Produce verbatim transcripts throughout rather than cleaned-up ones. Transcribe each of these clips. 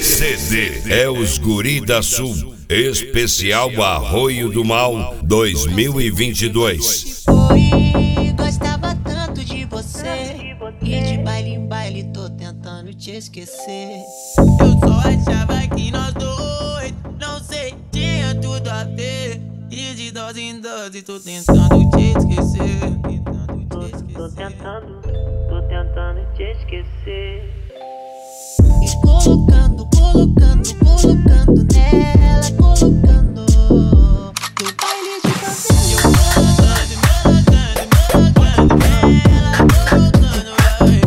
C D é os Guri da Sul, especial Arroio do Mal dois mil e vinte e dois. Oi, gostava tanto de você, e de baile em baile tô tentando te esquecer. Eu só achava que nós dois, não sei, tinha tudo a ver. E de dose em dose tô tentando te esquecer. Tentando Tô, te esquecer. tô tentando, tô tentando te esquecer. E colocando, colocando, colocando nela, colocando no baile de favela. Colocando, colocando, colocando nela, colocando, vai.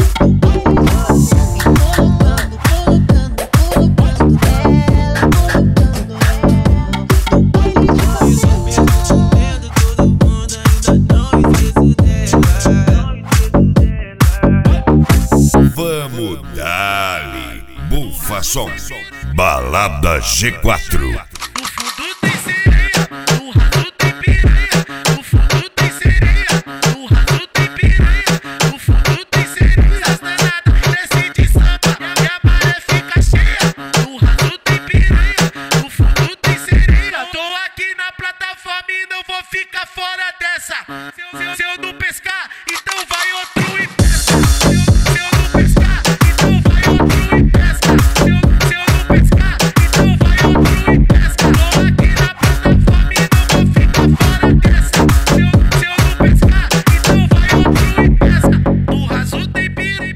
E colocando, colocando, colocando nela, colocando no baile de favela. Vendo todo mundo, ainda não esqueço dela. Vamos dali, bufa som, balada G quatro. No fundo tem sereia, no raso tem piranha. No fundo tem sereia, no raso tem piranha. No fundo tem sereia, as danadas desce de samba e a maré fica cheia. No raso tem piranha, no fundo tem sereia. Tô aqui na plataforma e não vou ficar fora dessa. Se eu, se eu, se eu não pescar, então vai outro e pesca. Se eu, se eu não pescar, então vai outro e pesca. Se eu, se eu não pescar, então vai outro e pesca. Tô aqui na plataforma e não vou ficar fora dessa. Se eu, se eu não pescar, então vai outro e pesca. No raso tem piranha,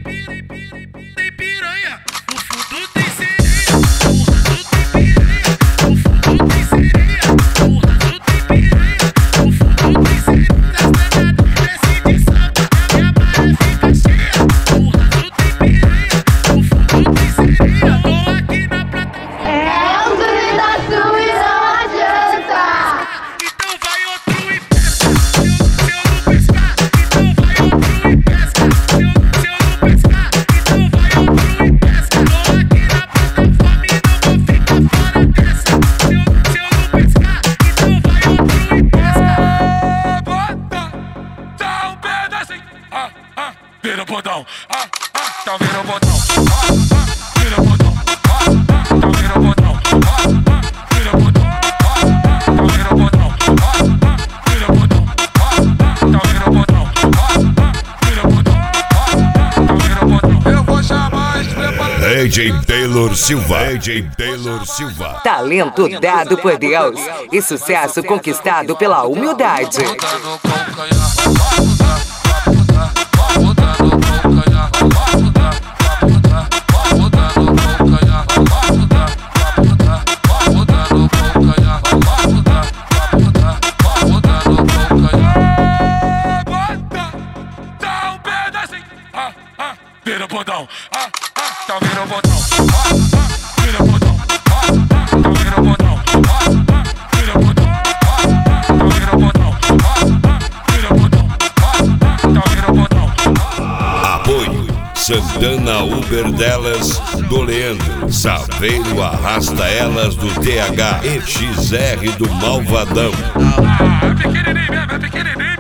tem piranha. No fundo tem sereia, no raso tem piranha. No fundo tem sereia, no raso tem piranha. No fundo tem sereia, as danadas desce de samba e a maré fica cheia. No raso tem piranha, no fundo tem sereia. Tô aqui na plataforma. É o Guri da Sul e não adianta. Então vai outro e pesca. Se eu não pescar, então vai outro e pesca. Se eu, se eu não pescar, então vai outro e pesca. Tô aqui na plataforma e não vou ficar fora dessa. Se eu, se eu não pescar, então vai outro e pesca. Bota, dá um pedacinho. Ah, ah, vira o botão. Ah, ah, então vira o botão. Ah, ah, vira o botão. Ah, ah, então vira o botão. Ah, ah, vira o botão. Ah, ah, então vira o botão. Ah, ah, vira o botão. Ah, ah, então vira o botão. Ah, ah, vira o botão. Ah, ah, então vira o botão. Eu vou chamar esse preparado. D J Taylor Silva, D J Taylor Silva. Talento dado por Deus e sucesso conquistado pela humildade. Bota no calcanhar, vai mudar, vai mudar, vai mudar no calcanhar, vai mudar, vai mudar, vai mudar no calcanhar, vai mudar, vai mudar, vai mudar no calcanhar, vai mudar, vai mudar, vai mudar no calcanhar. Bota, dá um pedacinho, ah, ah, vira o botão, ah, ah, então vira o botão, ah, ah, vira o botão, ah, ah, então vira o botão, ah, ah, vira o botão, ah, ah, então vira o botão, ah, ah, vira o botão, ah, ah, então vira o botão. Apoio Santana Uber delas, do Leandro, Saveiro Arrasta Elas do T H, E X R do Malvadão. Ah, é pequenininho mesmo, é pequenininho.